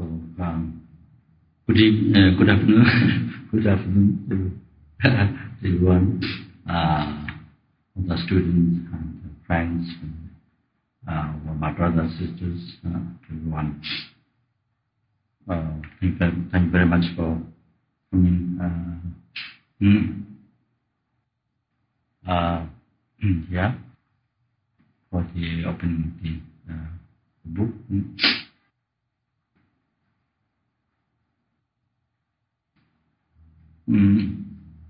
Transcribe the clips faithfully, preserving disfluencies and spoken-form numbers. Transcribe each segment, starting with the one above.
So, um, good, eve- uh, good afternoon, good afternoon to everyone, uh, all the students and friends, and, uh, my brothers and sisters, uh, everyone. Uh, thank, you, thank you very much for coming. Uh, mm, uh, yeah, for the opening the uh, book. Mm. Mm.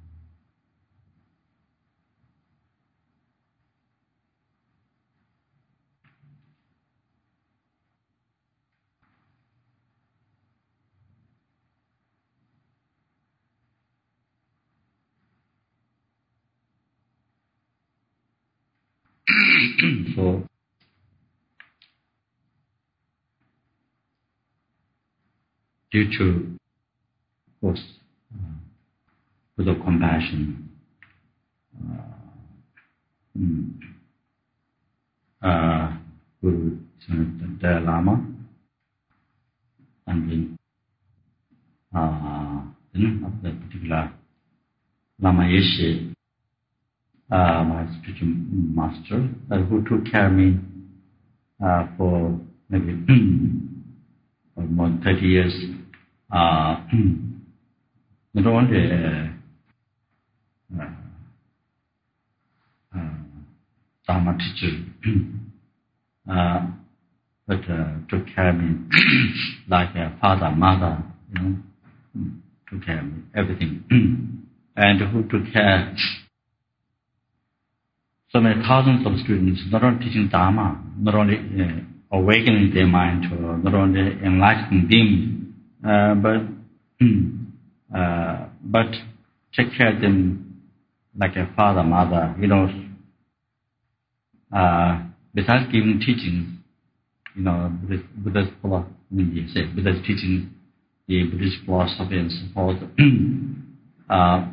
So, due to, of course, uh, with the compassion, uh, mm, uh, Guru Dalai Lama, and then, uh, then of the particular Lama Yeshe, uh, my spiritual master, uh, who took care of me uh, for maybe for more than thirty years. Uh, not only uh, uh, uh, Dharma teacher, uh, but uh, took care of me like a father, mother, you know, took care of me, everything. And who took care so many thousands of students, not only teaching Dharma, not only uh, awakening their mind, or not only enlightening them, uh, but uh, but take care of them like a father, mother, you know, uh, besides giving teachings, you know, Buddhist, Buddhist philosophy, say, Buddhist teaching, the Buddhist philosophy and so forth. uh,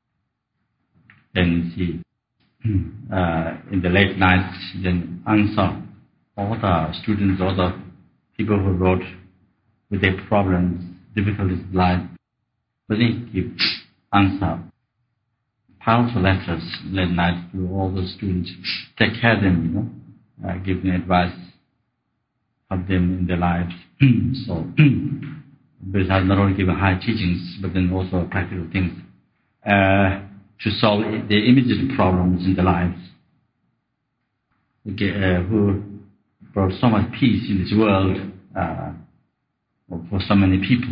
then see. Uh, in the late nights, then answer all the students, all the people who wrote with their problems, difficulties in life, but they give answer, powerful letters late night to all the students, take care of them, you know, uh, give them advice, help them in their lives. So, besides not only giving high teachings, but then also practical things. Uh, to solve the immediate problems in their lives, okay, uh, who brought so much peace in this world uh, for so many people.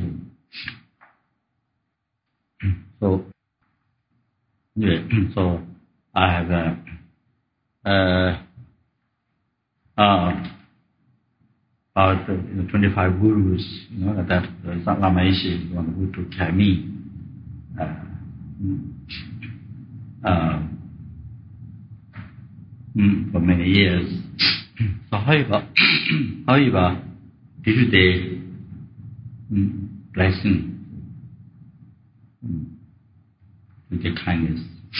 So, yeah, so I have uh, uh, uh, about uh, you know, twenty-five gurus, you know, that uh, Lama Yeshe is the one who took care of me. Uh, Uh, mm, for many years. So however, however, due to the mm, blessing, mm, with the kindness,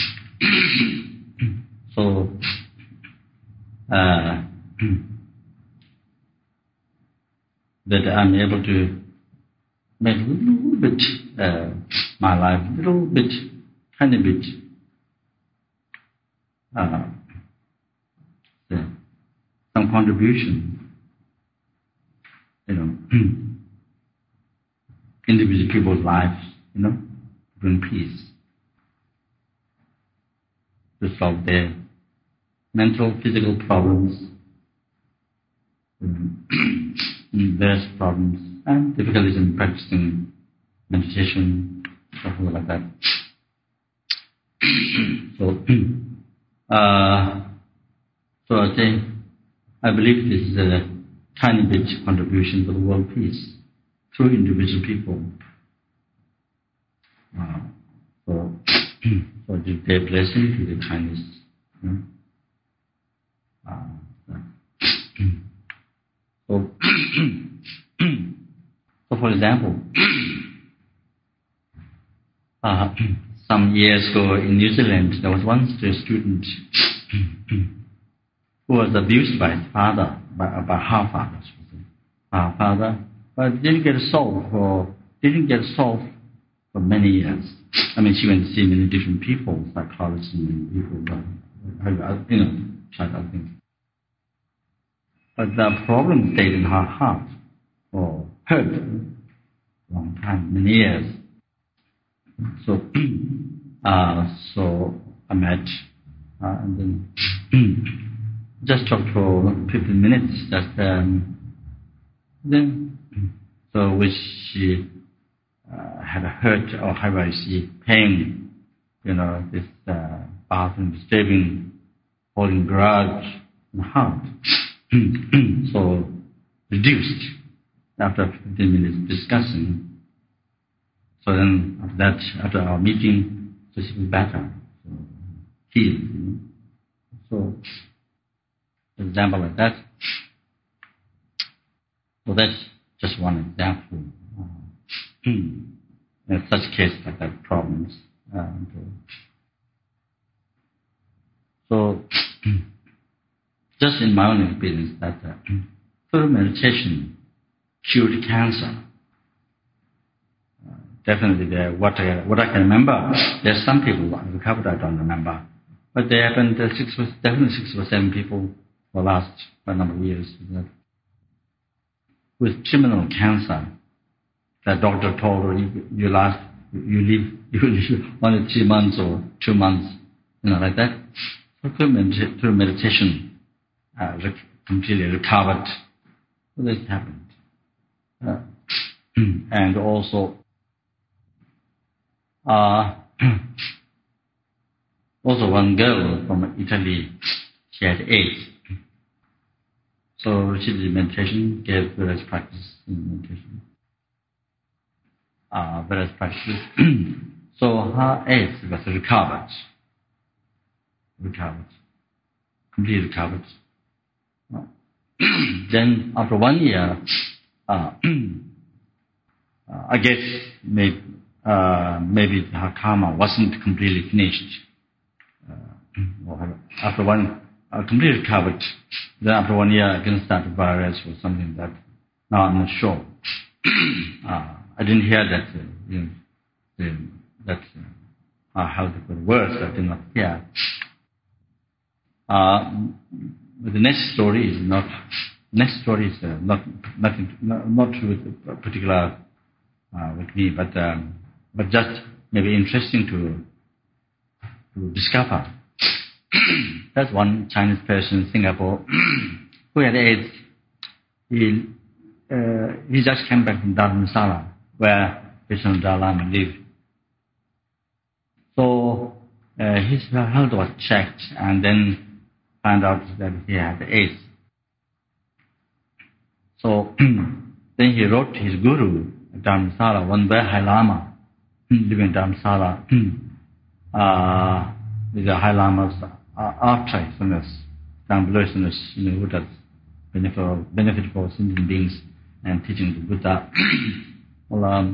so uh, that I'm able to make a little bit uh, my life, a little bit, tiny bit. Uh, yeah, some contribution, you know, individual people's lives, you know, bring peace, to solve their mental, physical problems, various problems, and difficulties in practicing meditation, something like that. So, uh, so I say, I believe this is a tiny bit contribution to the world peace through individual people. Uh, so, so their blessing to the kindness. You know? uh, so, so, for example, uh, some years ago in New Zealand, there was one student who was abused by his father, by, by her father. Her father but didn't get solved for didn't get solved for many years. I mean, she went to see many different people, psychologists and people, uh, you know, tried other things. But the problem stayed in her heart for her a long time, many years. So, uh, so I met, uh, and then just talked for fifteen minutes. Just um, then, so which she uh, had a hurt or however she pain, you know, this uh, bathroom disturbing, holding grudge in the heart. So reduced after fifteen minutes discussing. So then after that, after our meeting, so she was better, so healed. You know? So, for example like that. So that's just one example. Uh, in such cases like that, problems. And, uh, so, just in my own experience, that uh, through meditation cured cancer. Definitely, there. What I what I can remember, there's some people who recovered. I don't remember, but there happened. Uh, six, definitely six or seven people for the last a number of years you know, with terminal cancer. The doctor told her, "You, you last, you live, you live only three months or two months, you know, like that." So through, medita- through meditation, uh, rec- completely recovered. So this happened, uh, and also. Uh, also one girl from Italy, she had AIDS. So she did meditation, gave various practices in meditation. Uh, various practices. So her AIDS was recovered. Recovered. Completely recovered. Uh, then after one year, uh, uh, I guess maybe Uh, maybe her karma wasn't completely finished. Uh, after one, uh, completely recovered. Then after one year, again started virus or something that. Now I'm not sure. uh, I didn't hear that. Uh, you know, the, that uh, how it could work. I did not hear. Uh, but the next story is not. Next story is uh, not nothing. Not, not with a particular uh, with me, but. Um, But just maybe interesting to to discover. That's one Chinese person in Singapore who had AIDS. He uh, he just came back from Dharamsala, where Vishnu Dalai Lama lived. So uh, his health was checked, and then found out that he had AIDS. So then he wrote to his guru Dharamsala, one Bahai Lama. Living in Dharamsala, uh, with the High Lama's uh, archetypes, Dhammablessness, you know, who does benefit for, benefit for sentient beings and teaching the Buddha. Well, um,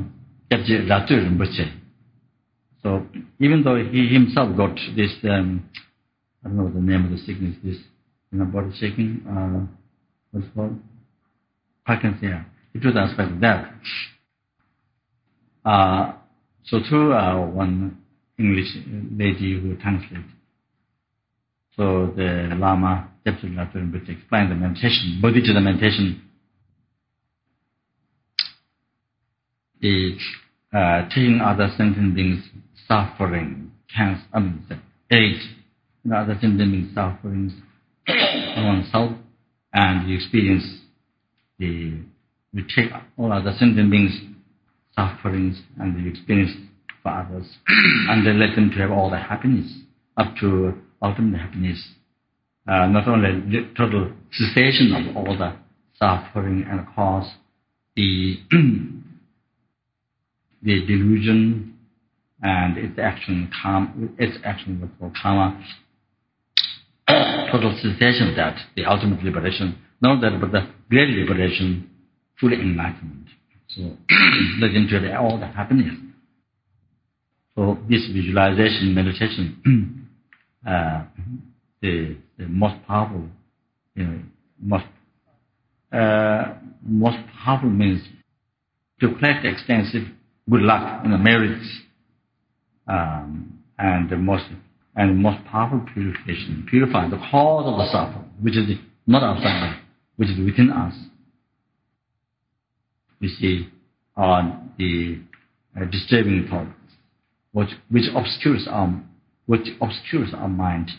so even though he himself got this, um, I don't know the name of the sickness, this, you know, body shaking, uh, what's it called? Parkinson, yeah. It was aspect of that. Uh, So through uh, one English lady who translated, so the Lama Deputy Lama explained the meditation, bodhicitta meditation. The uh, taking other sentient beings suffering, cancer, I mean, AIDS, you know, other sentient beings sufferings on oneself, and you experience the you take all other sentient beings sufferings and the experience for others, and then let them to have all the happiness up to ultimate happiness. Uh, not only the total cessation of all the suffering and cause, the the delusion and its action, karma, its action was called karma. Total cessation of that, the ultimate liberation. Not that, but the great liberation, full enlightenment. So let them to have all the happiness. So this visualization, meditation, uh, the, the most powerful, you know, most uh, most powerful means to collect extensive good luck, you know, merits, um, and the most and most powerful purification, purify the cause of the suffering, which is not outside us, which is within us. You see, are the uh, disturbing thoughts, which which obscures our which obscures our mind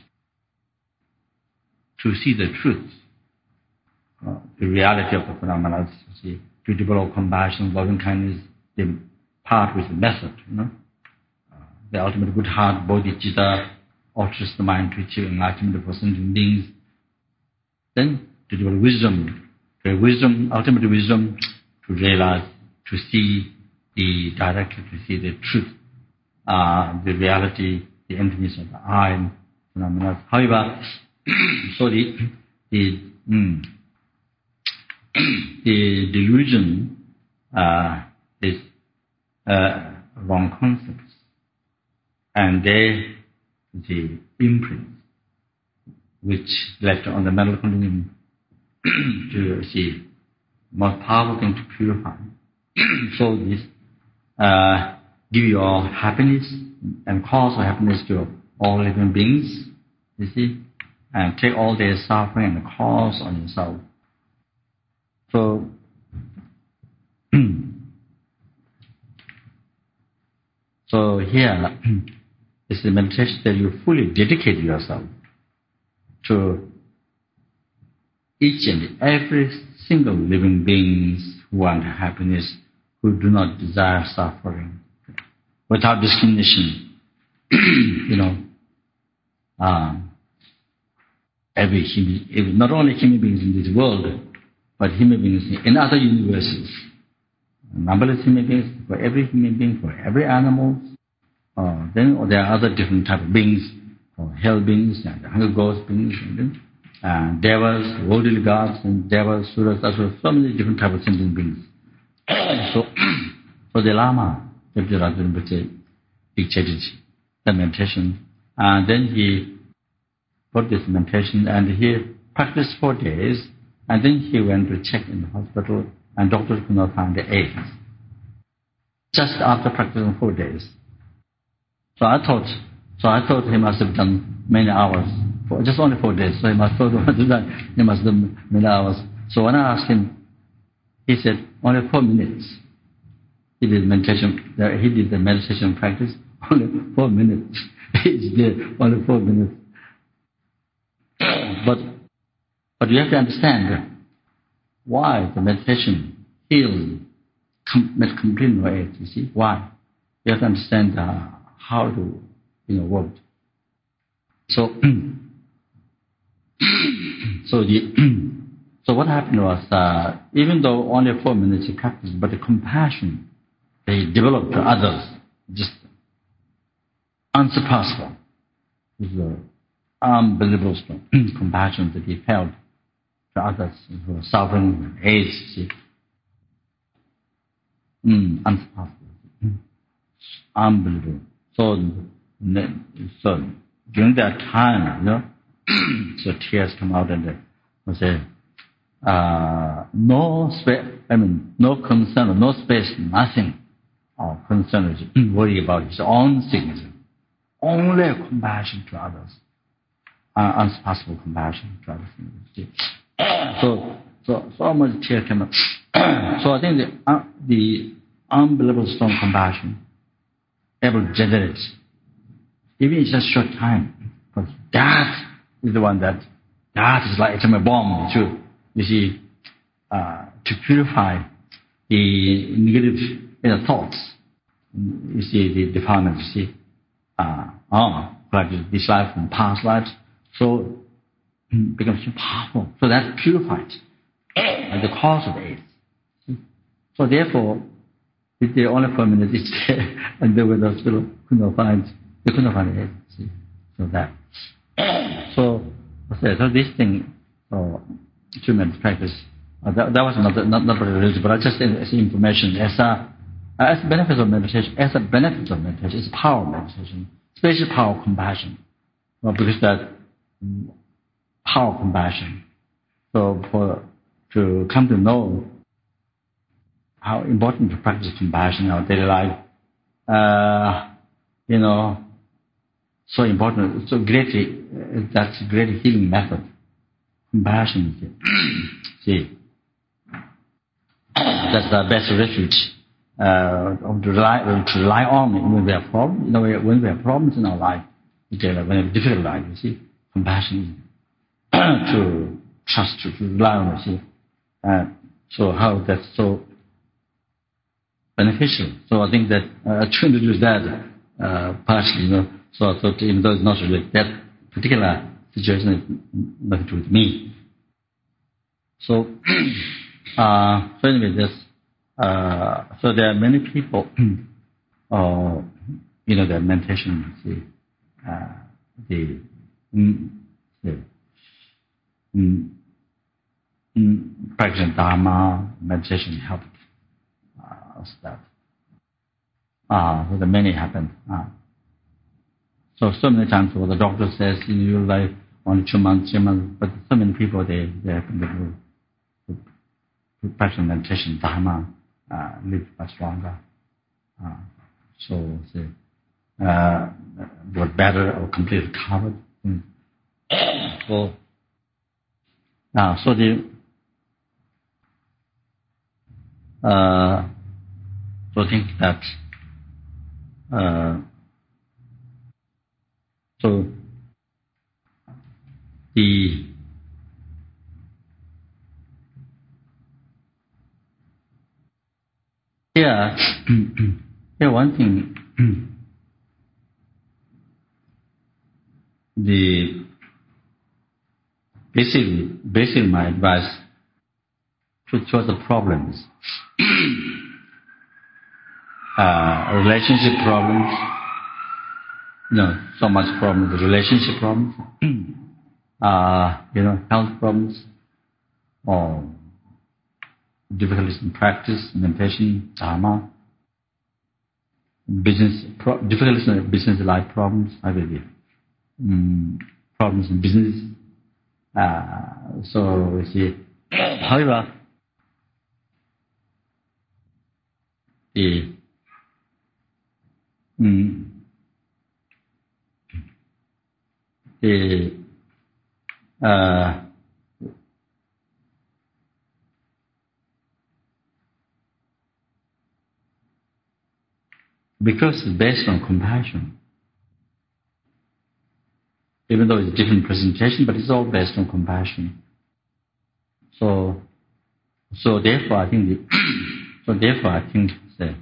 to see the truth, uh, the reality of the phenomena. You see, to develop compassion, loving kindness, the part with the method, you know. Uh, the ultimate good heart, bodhicitta, alters the mind to achieve enlightenment for sentient beings. Then to develop wisdom, the wisdom, ultimate wisdom, to realize, to see the directly, to see the truth, uh, the reality, the emptiness of the I phenomena. However, so the the mm, the delusion uh, is uh, wrong concepts, and they the imprint which left on the mental continuum to see most powerful thing to purify. So this uh, give your happiness and cause of happiness to all living beings, you see, and take all their suffering and cause on yourself. So so here is the meditation that you fully dedicate yourself to each and every single living beings who want happiness, who do not desire suffering, without discrimination. You know, um, every human, every, not only human beings in this world, but human beings in other universes. Numberless human beings, for every human being, for every animal. Uh, then there are other different type of beings, or hell beings, and hunger ghost beings, and then, uh, devas, worldly gods, and devas, suras, asuras, so many different types of sentient beings. so, so the Lama, dictated the meditation, and then he put this meditation, and he practiced four days, and then he went to check in the hospital, and doctors could not find the AIDS. Just after practicing four days. So I thought, so I thought he must have done many hours, for just only four days. So he must have done, he must have done many hours. So when I asked him, he said only four minutes. He did meditation. He did the meditation practice only four minutes. He did only four minutes. But but you have to understand why the meditation healed, com- made complete no AIDS. You see why? You have to understand uh, how to, you know, work. So, so the so what happened was, uh, even though only four minutes he practiced, but the compassion they developed to others just unsurpassable. It was an unbelievable strong compassion that he felt to others who were suffering with AIDS. See? Mm, unsurpassable, mm. Unbelievable. So, so during that time, you know, so tears come out, and they say, uh, no space. I mean, no concern, no space, nothing. Or concern, worry about his own sickness. Only compassion to others, uh, unsurpassable compassion to others. So, so, so much tears came out. So I think the uh, the unbelievable strong compassion able to generate, even in just short time. But that is the one that, that is like atomic bomb, too. You see, uh, to purify the negative, you know, thoughts. You see, the defilement, you see, uh, oh, like this life and past lives, so it becomes so powerful. So that purifies uh, the cause of AIDS. So therefore, if they only for a minute each day, and they were in the hospital, could not find, they could not find AIDS. See? So that. So, so this thing, uh, treatment practice, uh, that, that was not not not very religious, but just as information, as a as benefits of meditation, as a benefit of meditation, it's power of meditation, especially power of compassion, well, because that power of compassion. So for to come to know how important to practice compassion in our daily life. Uh, you know, so important, so great, uh, that's a great healing method. Compassion, see, that's the best refuge uh, to, rely, to rely on when we have problems. You know, when we have problems in our life, when we have a difficult life, you see, compassion to trust, to, to rely on, you see. Uh, so how that's so beneficial. So I think that uh, to introduce that uh, partially, you know, so, so to, even though it's not really that particular situation, is nothing to do with me. So, uh, so anyway, this, uh, so there are many people, uh, you know, the meditation, see, uh, the, mm, the mm, mm, practicing Dharma, meditation helped uh, that. Uh, so the many happen. Uh, so, so many times what the doctor says, you know, your life only two months, three months, but so many people, they, they happen to, to, to practice meditation, Dharma, uh, live much longer. Uh, so, say, uh, got better or completely recovered. Mm. So, now, so the, uh, so think that, uh, so the here, here one thing, the basically, basically my advice to solve the problems, uh, relationship problems, you know, so much problems, relationship problems, uh, you know, health problems, or difficulties in practice, meditation, dharma, business, pro- difficulties in business life problems, I believe, um, problems in business. Uh, so, you see, however, the, um, the, uh, because it's based on compassion, even though it's a different presentation, but it's all based on compassion. So, so therefore, I think the, so therefore, I think the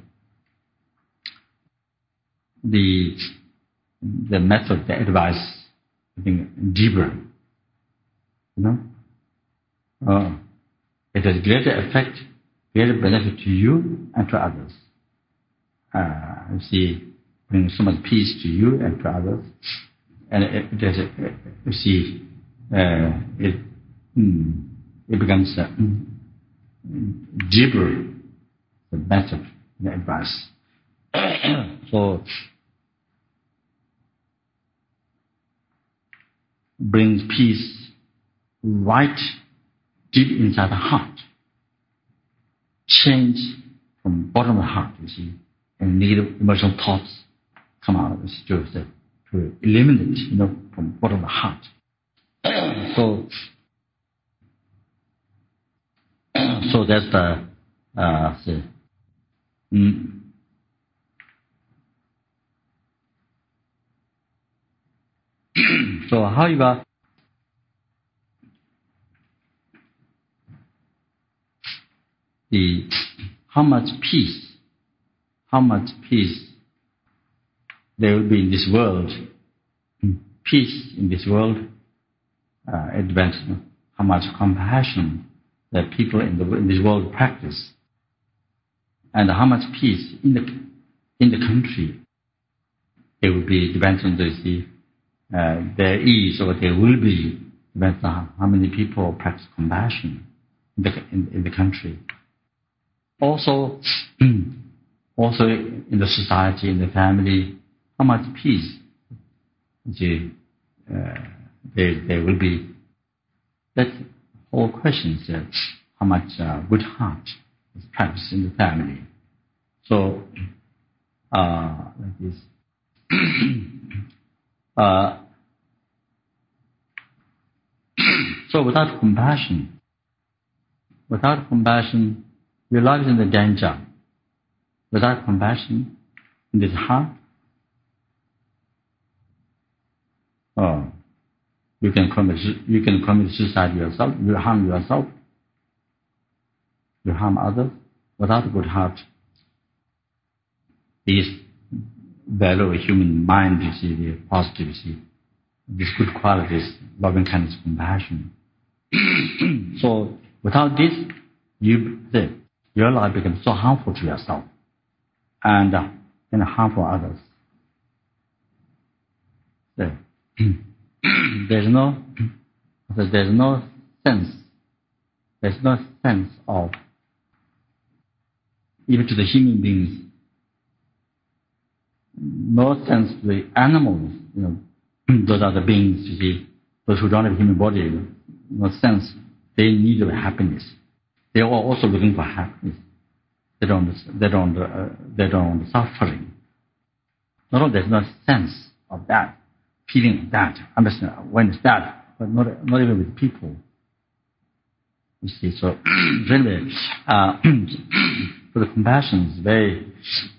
the the method, the advice, I think deeper. You know, uh, it has greater effect, greater benefit to you and to others. Uh, you see, brings so much peace to you and to others, and it, it has a, you see, uh, it mm, it becomes uh, mm, deeper the method, the advice. So brings peace right deep inside the heart. Change from bottom of the heart, you see, and negative emotional thoughts come out of this to, to eliminate, you know, from bottom of the heart. so, so that's the, uh, the mm, so however, the how much peace, how much peace there will be in this world, peace in this world, uh, it depends on how much compassion that people in, the, in this world practice, and how much peace in the in the country. It will be depends on the, the uh, there is or there will be depends on how many people practice compassion in the in, in the country. Also, also in the society, in the family, how much peace the, uh, there, there will be. That whole question is uh, how much uh, good heart It's practiced in the family. So, uh, like this. uh, so without compassion, without compassion, your life is in the danger. Without compassion, in this heart, oh, you can commit you can commit suicide yourself. You harm yourself. You harm others. Without a good heart, this value of human mind, you see, the positive, you see, these good qualities, loving kindness, compassion. So without this, you the, your life becomes so harmful to yourself and uh, and harmful others. So, there's no there's no sense there's no sense of, even to the human beings, no sense to the animals, you know, those are the beings, you see, those who don't have a human body, you know, no sense, they need happiness. They are also looking for happiness. They don't, they don't, uh, they don't suffering. Not only there's no sense of that, feeling of that, understand when it's that, but not, not even with people. You see, so really, uh, for the compassion is very,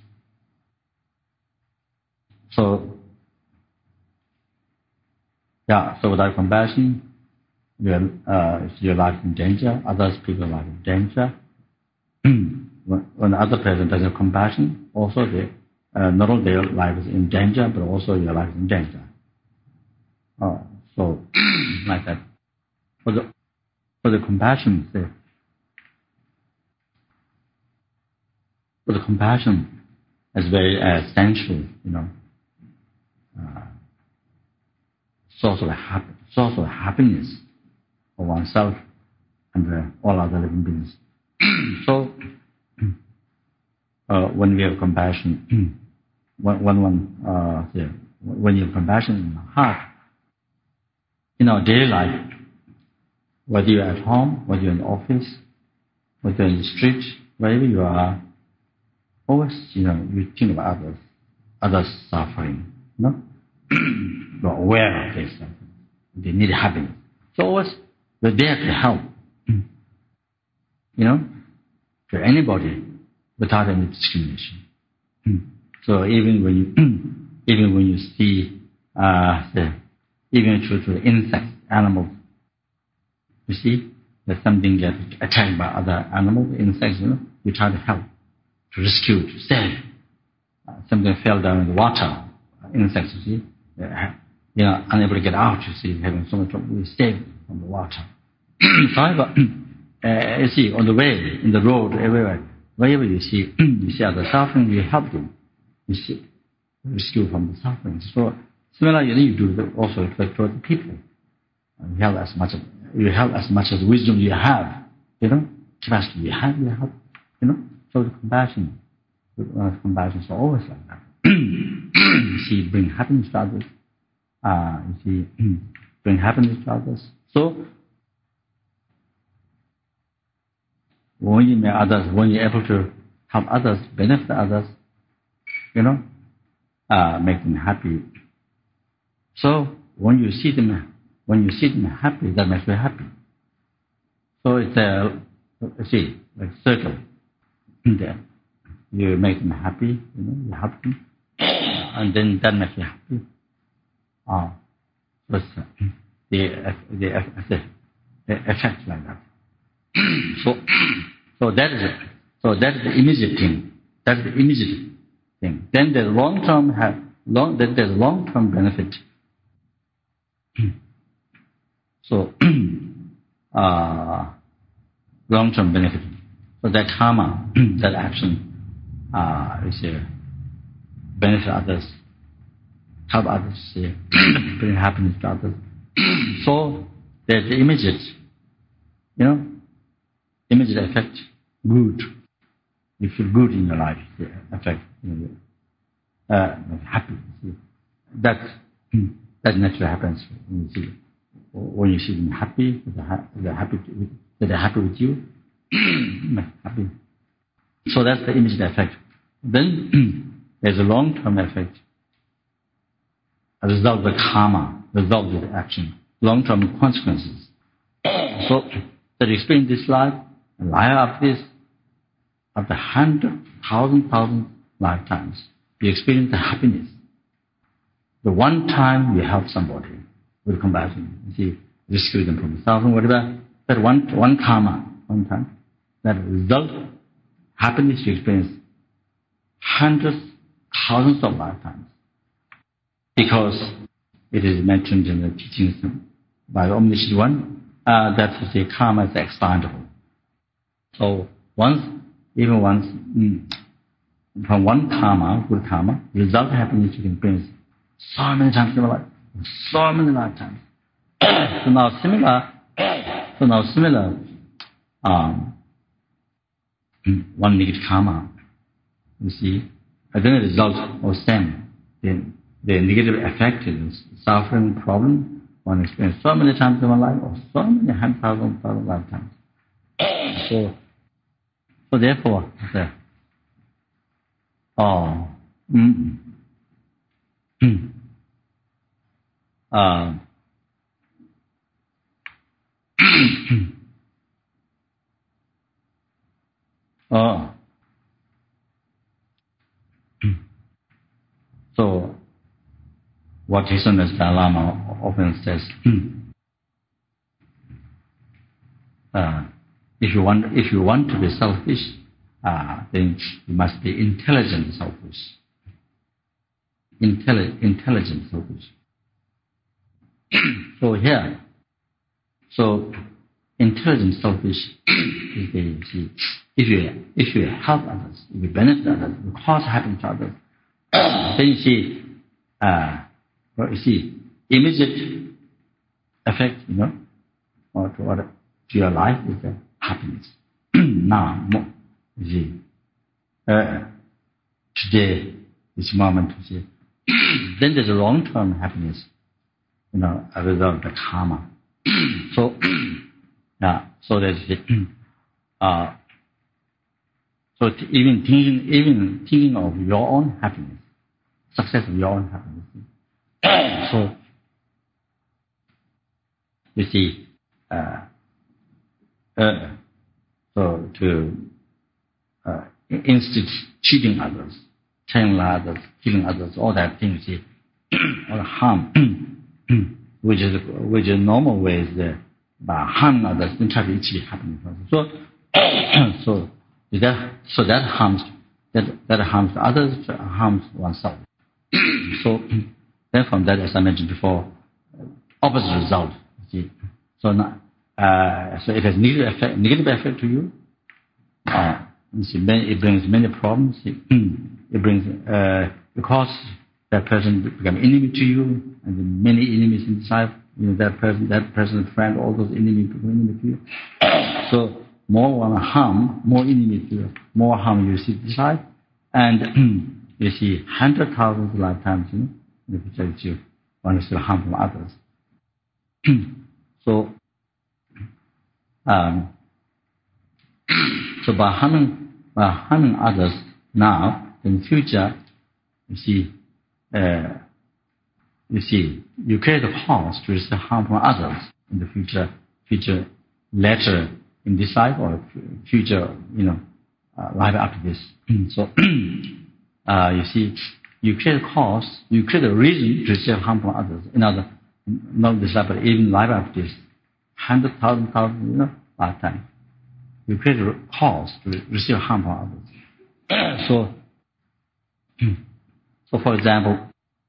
so, yeah, so without compassion, your, uh, your life in danger, others people life in danger. when, when the other person doesn't have compassion, also they, uh, not only their life is in danger, but also your life is in danger. Oh, so, like that. For the, for the compassion, say, for the compassion is very uh, essential, you know, uh, source of happiness, source of happiness for oneself and uh, all other living beings. So, uh, when we have compassion, when when, when uh, yeah, when you have compassion in your heart, in our daily life, whether you're at home, whether you're in the office, whether you're in the street, wherever you are, always, you know, you think about others, others suffering, you know? You're aware of their suffering. They need happiness. So always, you're there to help, you know, to anybody without any discrimination. So even when you, even when you see, uh, the, even to, to the insects, animals, you see, there's something gets attacked by other animals, insects, you know, you try to help, to rescue, to save. Uh, something fell down in the water, insects, you see, uh, you know, unable to get out, you see, having so much trouble, we save from the water. However, uh, you see, on the way, in the road, everywhere, wherever you see, you see other suffering, you help them. You see, rescue from the suffering. So, similarly, you do the, also reflect toward the people. You help as much, you help as much as wisdom you have, you know, capacity you have, you help, you know. So the compassion, uh, compassion is always like that. You see, bring happiness to others. Uh, you see, bring happiness to others. So, when you make others, when you're able to help others, benefit others, you know, uh, make them happy. So, when you see them, when you see them happy, that makes you happy. So it's a, you see, like circle. There. You make them happy, you know, you help them, and then that makes you happy. Oh, so it's, uh, the, the, the, the effect like that. so, so that is it. So that is the immediate thing. That is the immediate thing. Then there's long term have long. Then there's long term benefit. So, uh, long term benefit. So that karma, that action, uh, is uh, benefit others, help others, uh, bring happiness to others. So there's the immediate, you know, immediate effect, good. You feel good in your life, the effect, you know, uh, happy. See. That that naturally happens when you see, when you see them happy, they're happy, they're happy with you, happy. So that's the immediate effect. Then there's a long-term effect. A result of the karma, result of the action, long-term consequences. So that you experience this life, a life after this, after hundred, thousand, thousand lifetimes, you experience the happiness. The one time you help somebody with compassion, you see, rescue them from suffering, whatever, that one, one karma, one time, that result, happiness you experience hundreds, thousands of lifetimes. Because it is mentioned in the teachings by the Omniscient One, uh, that the karma is expandable. So once, even once, mm, from one karma, good karma, result happiness you can experience so many times in your life, so many lifetimes. so now similar, so now similar, um, one negative karma, you see, and then the result of same, then the negative effect is suffering, problem, one experience so many times in one life, or so many hundred thousand, thousand lifetimes. So, so therefore, the, oh, mm, mm, uh, oh, so what His Holiness Dalai Lama often says, uh, if you want, if you want to be selfish, uh, then you must be intelligent selfish. Intelli- intelligent selfish. So here, so intelligent selfish is the, see, if you if you help others, if you benefit others, you cause happiness to others, then you see, uh, well, you see, immediate effect, you know, or to, or to your life is the happiness. Now, you see, uh, today, this moment, you see, then there's a long-term happiness, you know, a result of the karma. So, yeah, so there's uh, so t- even thinking, even thinking of your own happiness, success of your own happiness. So, you see, uh, uh, so to uh, instead cheating others, telling others, killing others, all that things, see, all the harm, which is which is normal ways uh, by harming others, then try to achieve happiness. So, so that so that harms that that harms others, harms oneself. So then from that, as I mentioned before, opposite result. See, so now, uh, so it has negative effect, negative effect to you. Uh, you see, it brings many problems. It brings uh, because that person become enemy to you, and then many enemies in life. You know, that person, that person's friend, all those enemies become enemy to you. So more one harm, more enemy to you, more harm you see this life, and you see hundred thousands lifetimes, you know, in the future you one is still harm from others. So, um, so by harming by harming others now, in future, you see, uh, you see, you create a cause to receive harm from others in the future, future later in this life or future, you know, uh, life after this. So, uh, you see, you create a cause, you create a reason to receive harm from others. In other, not this life, but even life after this, hundred thousand, thousand, you know, lifetime. You create a cause to receive harm from others. So, so for example,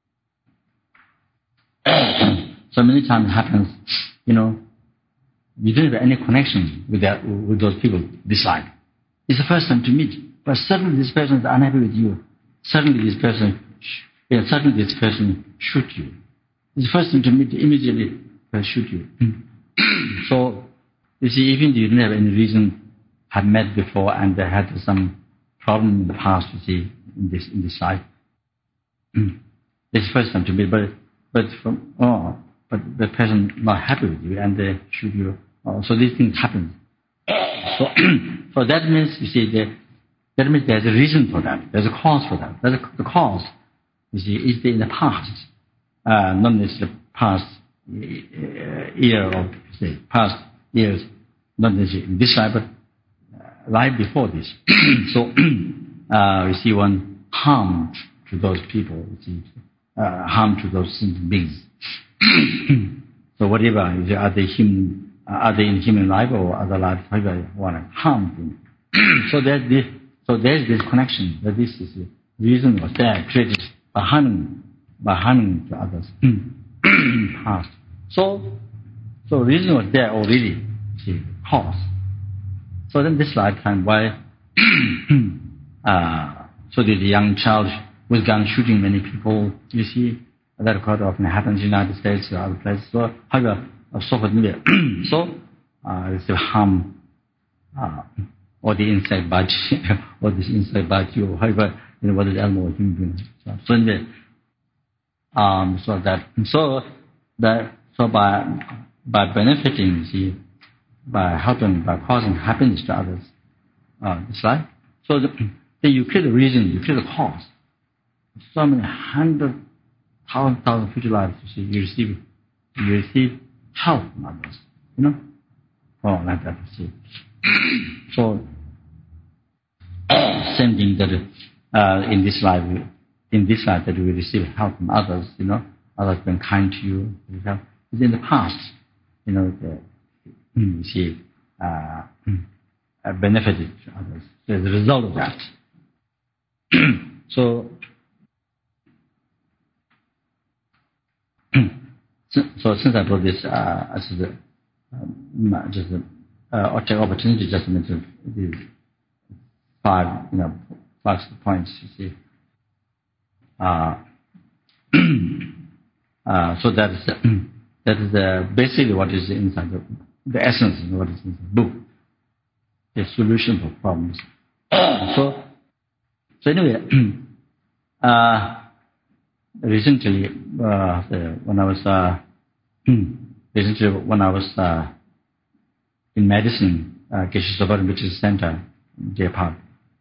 so many times it happens, you know, you don't have any connection with that, with those people dislike. It's the first time to meet, but suddenly this person is unhappy with you. Suddenly this person, yeah, suddenly this person shoot you. It's the first time to meet, immediately they shoot you. So, you see, even if you didn't have any reason, had met before and they had some problem in the past, you see, in this in this life. It's the first time to meet, but but from oh, but the person not happy with you and they shoot you. Oh, so these things happen. So, so that means you see the That means there's a reason for that. There's a cause for that. There's a, the cause you see, is in the past, uh, not necessarily past uh, year or say past years, not necessarily in this life, but uh, life before this. So uh, we see one harm to those people, you see, uh, harm to those sentient beings. So whatever, is are they human, uh, are they in human life or other life, whatever want to harm them. So there's this. So there's this connection, that this is the reason was there, created by harming, by harming to others in past. So, so reason was there already, see, cause. So then this lifetime, why, uh, so the young child was gun shooting many people, you see, that quite often happens in the United States or other places. So, however, so, so uh, it's a harm, uh, or the insect bite, or this insect bite you, or however, you know, whether it's animal or human being. So, so anyway, um, so that, so that, so by, by benefiting, see, by helping, by causing happiness to others, uh, it's like, so the, then you create a reason, you create a cause. So many hundred, thousand, thousand future lives, you see, you receive, you receive help from others, you know, oh, like that, you see. So, same thing that uh, in this life, in this life that we receive help from others, you know, others been kind to you. It's in the past, you know, the, you see, uh, uh, benefited others. So as a result of that. so, so since I brought this uh, as the um, just the uh, opportunity, just to mention these five, you know, five points. You see, uh, uh, so that is uh, that is uh, basically what is inside the, the essence of what is in the book, the solution for problems. so, so anyway, uh, recently, uh, when I was uh, recently when I was uh, in medicine, uh, Geshe Sobaran, which is center, Deer Park.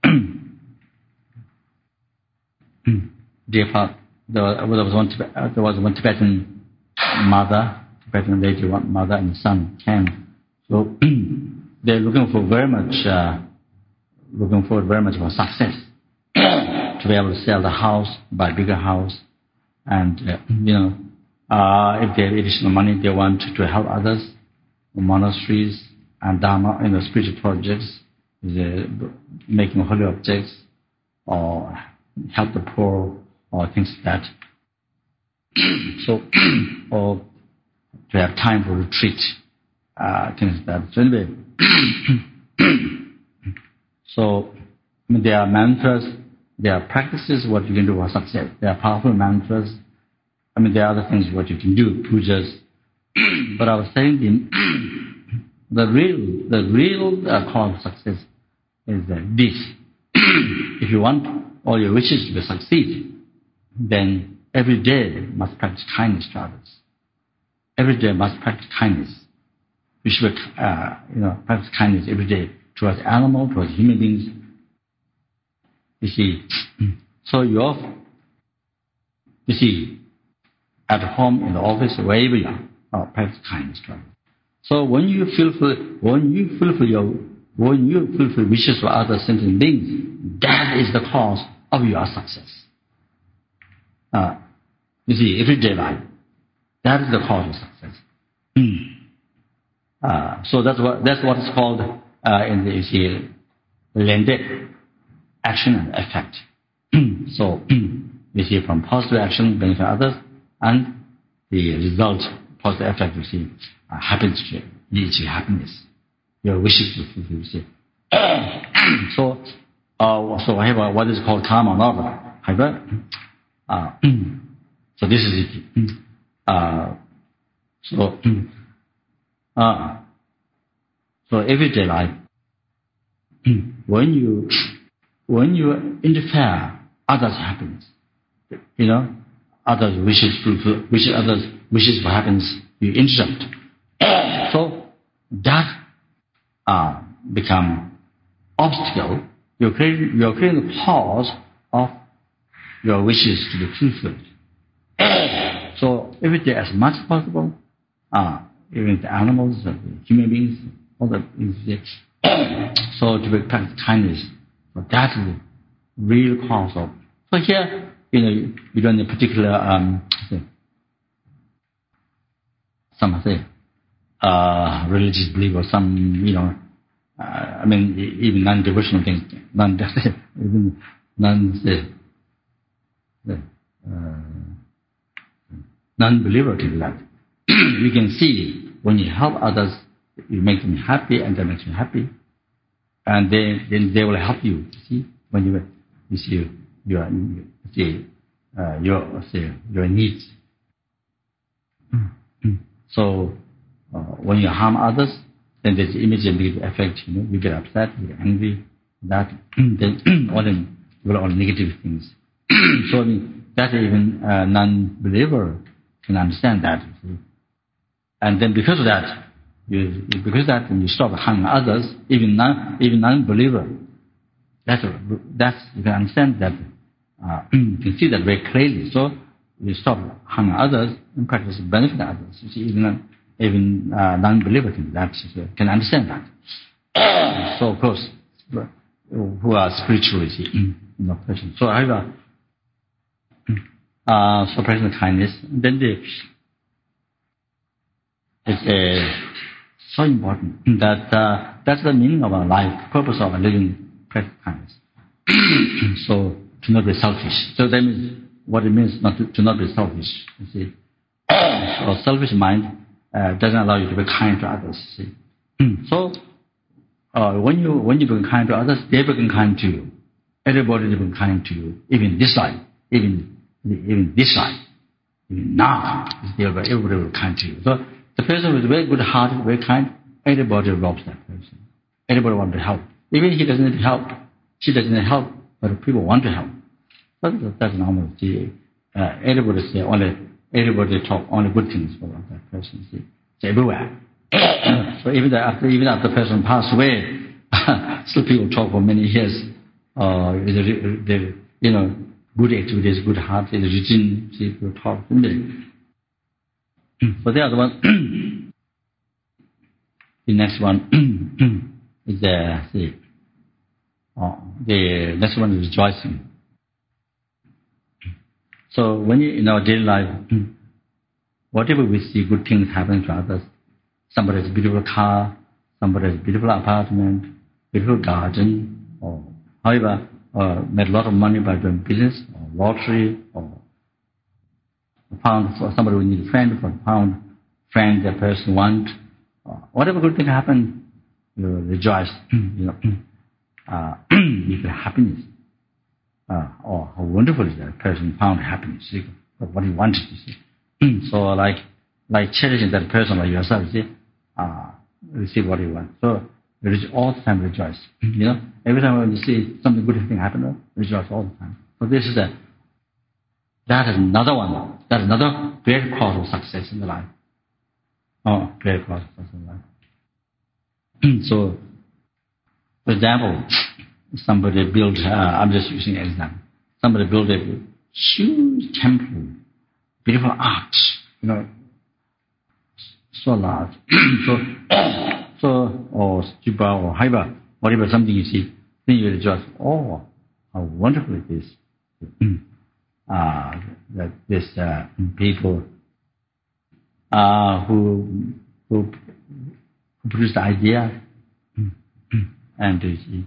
Deer Park. There was, there was one uh, there was one Tibetan mother, Tibetan lady, one mother and son came. So they're looking for very much, uh, looking for very much for success, to be able to sell the house, buy a bigger house, and uh, you know, uh, if they have additional money, they want to help others, monasteries and dharma, you know, spiritual projects, the, making holy objects, or help the poor, or things like that. So, or to have time for retreat, uh, things like that. So anyway, so I mean, there are mantras, there are practices what you can do for success. There are powerful mantras. I mean, there are other things what you can do, pujas. But I was saying the, the real, the real uh, cause of success is uh, this. If you want all your wishes to succeed, then every day must practice kindness to others. Every day must practice kindness. You should, uh, you know, practice kindness every day towards animals, towards human beings. You see, so you're, you see, at home, in the office, wherever you are, oh, practice kindness to others. So when you fulfill, when you fulfill your, when you fulfill wishes for other sentient beings, that is the cause of your success. Uh, you see, everyday life, that is the cause of success. Uh, so that's what that's what is called uh, in the you see, lended action and effect. So you see, from positive action benefit others, and the result, positive effect, you see, uh, happens to leads to happiness. Your wishes to fulfill. You see. so, uh, so however, what is called karma, not however. Uh, so this is it. Uh, so, uh, so everyday life, when you when you interfere, others happiness, you know, others wishes fulfill, wishes others wishes for happiness, you interrupt. So that uh, become obstacle You're creating, you're creating the cause of your wishes to be fulfilled. So if it is as much as possible, uh, even the animals, the human beings, all the things, so to be kindness, so that is the real cause of. So here, you know, you don't need particular, um, say, some say, uh, religious belief or some, you know, uh, I mean, even non-devotional things, non, even non, say, uh, non-believer to that. You can see when you help others, you make them happy, and that makes you happy, and then then they will help you. See, when you you see your see uh, your see your needs. So uh, when you harm others, then there's immediate effect. You know, you get upset, you get angry. That then all the all, all negative things. So I mean, that even a non-believer can understand that. See? And then because of that, you, because of that, you stop harming others, even non, even non-believer. That's that's you can understand that. Uh, you can see that very clearly. So you stop harming others and practice benefit others. You see, even even uh, non-believer can that can understand that. So of course, who are spiritually, see, you know, person. So I have a uh, so present kindness. Then the it's uh, so important that uh, that's the meaning of our life, purpose of living present kindness. So to not be selfish. So that means what it means not to, to not be selfish. You see, so selfish mind uh, doesn't allow you to be kind to others. See, so uh, when you when you become kind to others, they become kind to you. Everybody will become kind to you, even this life, even even this life, even now, everybody will be kind to you. So the person with very good heart, very kind, everybody loves that person. Everybody wants to help. Even he doesn't need help, she doesn't need help, but people want to help. So that's normal. See, uh, everybody say only, everybody talk only good things about that person. See, it's everywhere. So even after even after the person passed away, still people talk for many years. Uh, the, the you know good activities, good heart, the routine. See, people talk. So the other one, the next one is the see, oh, the next one is rejoicing. So when you in our daily life, whatever we see good things happening to others, somebody has a beautiful car, somebody has a beautiful apartment, beautiful garden, or however, uh, made a lot of money by doing business, or lottery, or found for somebody who needs a friend, for found friend the person want, uh, whatever good thing happen, you rejoice, you know, uh, you feel happiness. Uh, oh, how wonderful is that person found happiness, see, what he wanted to see. So like, like cherishing that person like yourself, see, uh, receive what you want. So all the time rejoice. You know, every time when you see something good thing happen, rejoice all the time. So this is a, that is another one. That is another great cause of success in the life. Oh, great cause of success in life. So, for example, somebody built, uh, I'm just using an example, somebody built a huge temple, beautiful arch, you know, so large. so, so, or stupa or haiba, whatever, something you see, then you rejoice, oh, how wonderful it is. uh, that this uh, people uh, who, who who produced the idea and you see,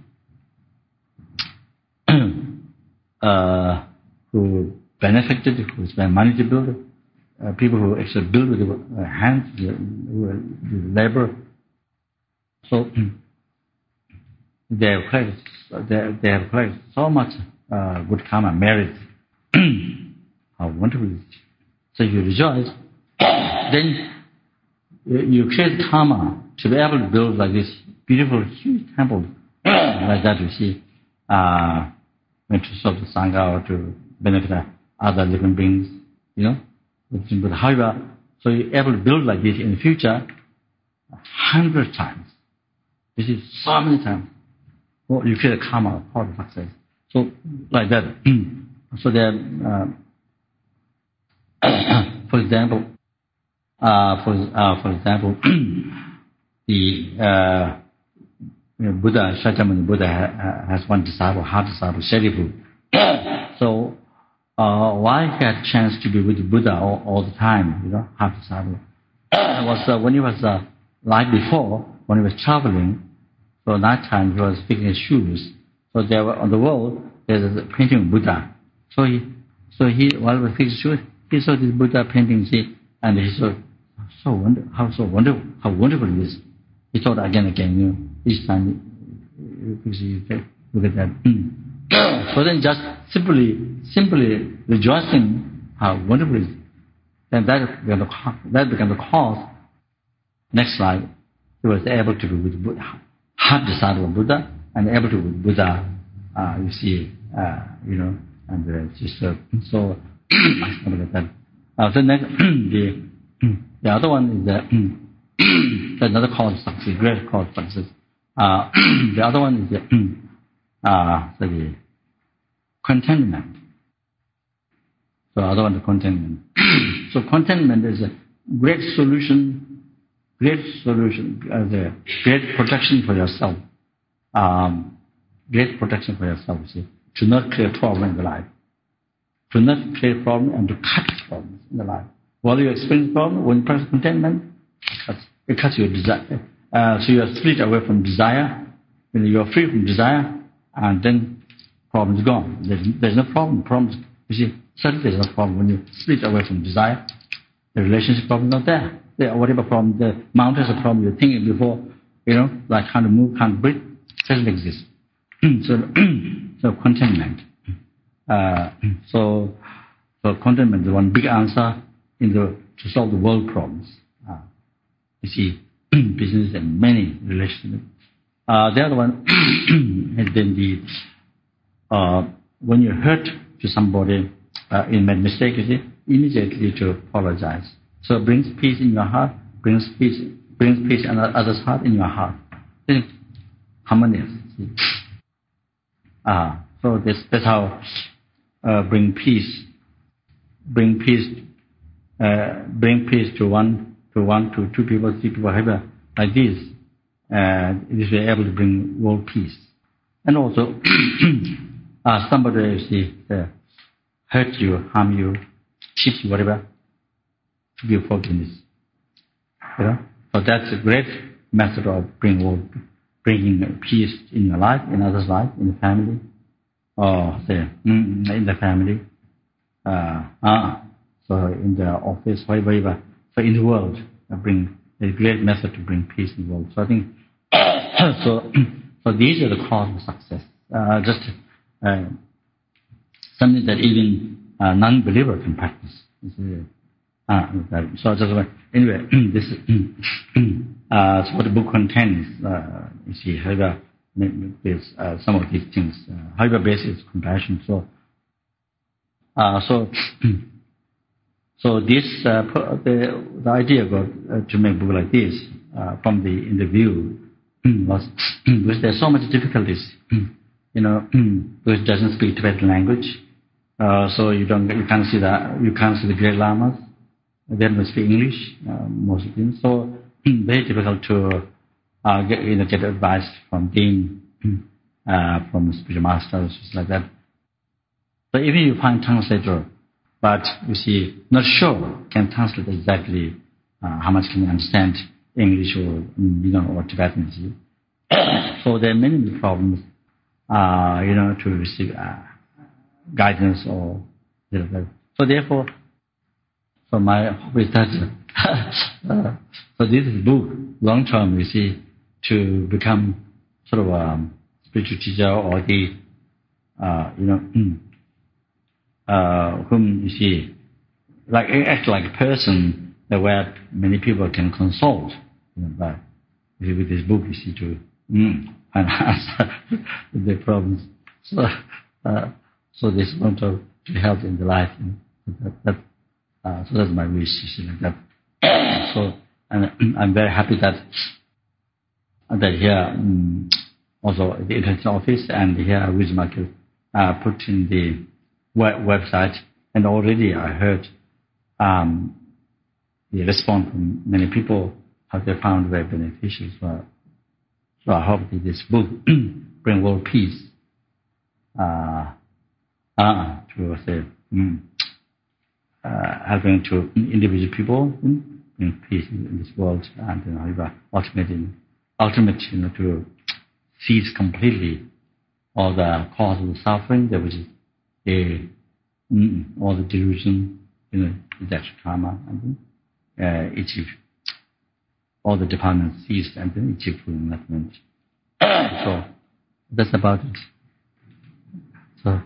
uh, who benefited, who spent money to build it, uh, people who actually build with their hands, who labor. So they have collected, they, they have collected so much uh, good karma, merit. How wonderful it is. So if you rejoice, then you, you create karma to be able to build like this beautiful, huge temple like that. You see, uh, to serve the sangha or to benefit other living beings, you know. But however, so you're able to build like this in the future a hundred times. This is so many times. Well, you feel the karma, part of success. So, like that. So there, uh, for example, uh, for uh, for example, the uh, Buddha, Shakyamuni Buddha ha, has one disciple, half disciple, Sharipu. So, uh, why he had chance to be with Buddha all, all the time, you know, half disciple? was uh, when he was uh, like before, when he was traveling. So that time he was fixing his shoes. So there were on the wall there's a painting of Buddha. So he, so he while he was fixing shoes, he saw this Buddha painting, see, and he saw so wonder, how so wonderful, how wonderful it is. He thought again, again, you know, each time you fix you look at that. So then just simply, simply rejoicing how wonderful it is. Then that began the that began the cause. Next slide, he was able to be with Buddha, half disciple of Buddha, and able to be with Buddha. Uh, you see, uh, you know, and uh, just uh, so something like that. Uh, so next, the the other one is the another cause of success, great cause of success. Uh, the other one is the uh, so the contentment. So other one, the contentment. So contentment is a great solution, great solution, as a great protection for yourself. Um, great protection for yourself, see. To not create problem in the life. To not create problem and to cut problems in the life. While you experience problem, when you practice contentment, it cuts, it cuts your desire. Uh, so you are split away from desire. When you are free from desire, and then problem is gone. There's, there's no problem. Problems, you see, certainly there's no problem when you split away from desire. The relationship problem is not there. there. Whatever problem, the mountains of problem you're thinking before, you know, like can't move, can't breathe, doesn't exist. so, so contentment. Uh, so, so contentment is one big answer in the to solve the world problems. Uh, you see, business and many relationships. Uh, the other one has been the uh, when you hurt to somebody uh, in made mistake, you see, immediately to apologize. So it brings peace in your heart, brings peace, brings peace in others' heart in your heart. It's harmonious. See? Uh, so this, that's how uh, bring peace, bring peace, uh, bring peace to one, to one, to two people, three people, however, like this. Uh, it is able to bring world peace. And also, uh, somebody you see, uh, hurt you, harm you, cheat you, whatever, to give forgiveness. You know? So that's a great method of bring world, bringing peace in your life, in others' life, in the family, or say, mm, in the family, uh, uh, so in the office, whatever. So in the world, uh, bring a great method to bring peace in the world. So I think, so, so these are the cause of success. Uh, just uh, something that even a non-believer can practice. Uh, so I just anyway, this uh, so what the book contains. Uh, you see, however, with uh, some of these things. Uh, however, basic is compassion. So, uh, so. So this, uh, the, the idea got uh, to make a book like this uh, from the interview was because there's so much difficulties, you know, because it doesn't speak Tibetan language, uh, so you don't, you can't see the, you can't see the great lamas. They don't speak English, uh, most of them. So very difficult to uh, get, you know, get advice from Dean, uh, from spiritual masters, just like that. So even you find translator. But you see, not sure can translate exactly uh, how much can you understand English or you know or Tibetan. See? So there are many, many problems, uh, you know, to receive uh, guidance or you know. So therefore, so my hope is that uh, so this is book long term. You see, to become sort of a spiritual teacher or the uh, you know. Uh, whom you see, like act like a person that where many people can consult. You know, but with this book, you see, to mm, and answer the problems. So, uh, so this want to, to help in the life. You know, that, that, uh, so that's my wish. You see, like that. So, and I'm very happy that that here um, also the international office and here Wisdom Market uh, put in the web- website, and already I heard um, the response from many people how they found very beneficial. So, so I hope that this book bring world peace uh, uh, to say mm, uh, helping to individual people mm, bring peace in this world, and you know, ultimately, ultimate you know to cease completely all the cause of the suffering, that which is the mm, all the delusion, you know, that karma, and uh, achieve all the departments ceased and then achieve full enlightenment. So that's about it. So,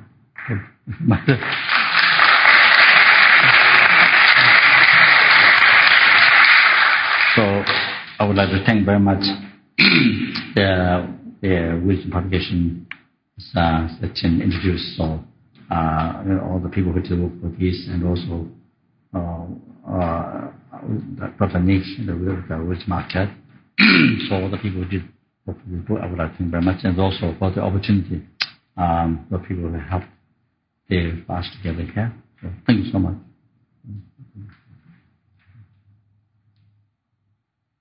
so I would like to thank very much the the wisdom publication uh, that introduced so uh, you know, all the people who did work for this, and also uh, uh, Doctor Nick, the wisdom market. So all the people who did work for this book, I would like to thank very much, and also for the opportunity um, the people who helped the us together here. So thank you so much.